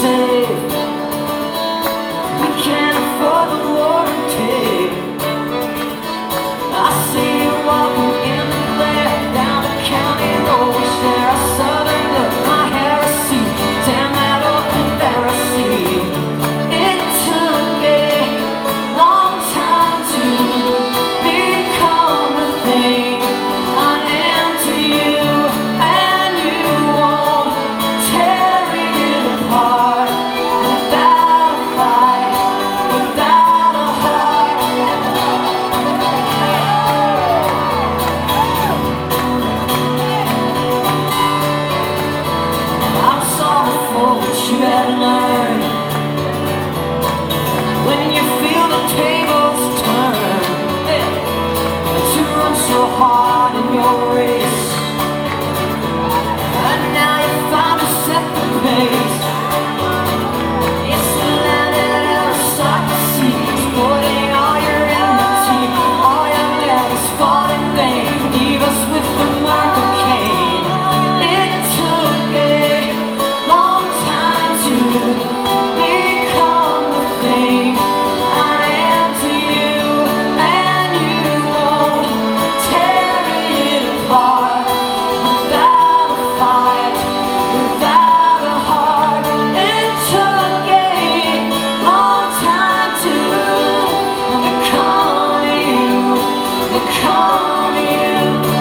safe. We can't afford the warranty. I see you walking in the glare down the county road. We share a southern look, my heresy. Damn that old Pharisee. It took a long time to become the thing I am to you, and you won't tear it apart without a fight, without a heart. I'm sorry for what you had learned. When you feel the tables turn, to run so hard in your race, and now you found a separate pace. It's the land that ever sought to see, exploiting all your enmity. All your daddies fought in vain, leave us with the mark of Cain. It took a long time to become the thing I am to you, and you won't tear it apart without a fight, without a heart. It took a long time to become you, become you.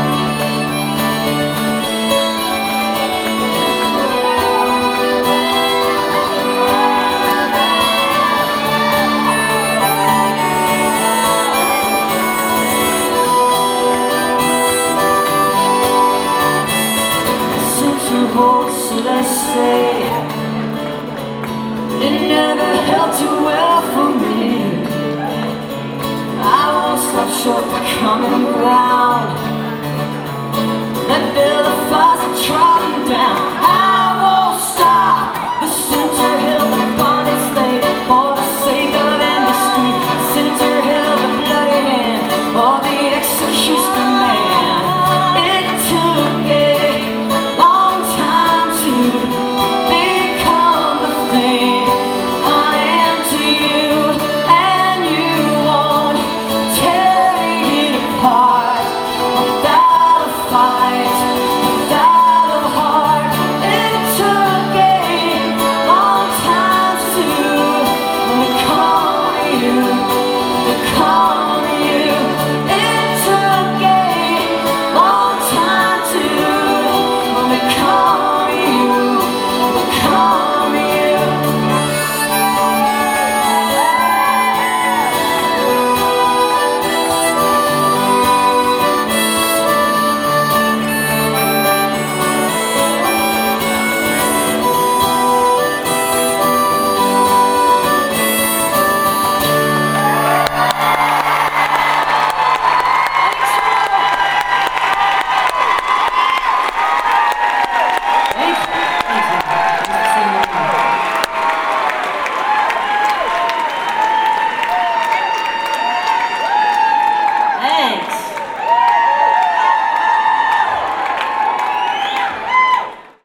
So they say it never held too well for me. I won't stop short of coming around. Let build a fire trodden down.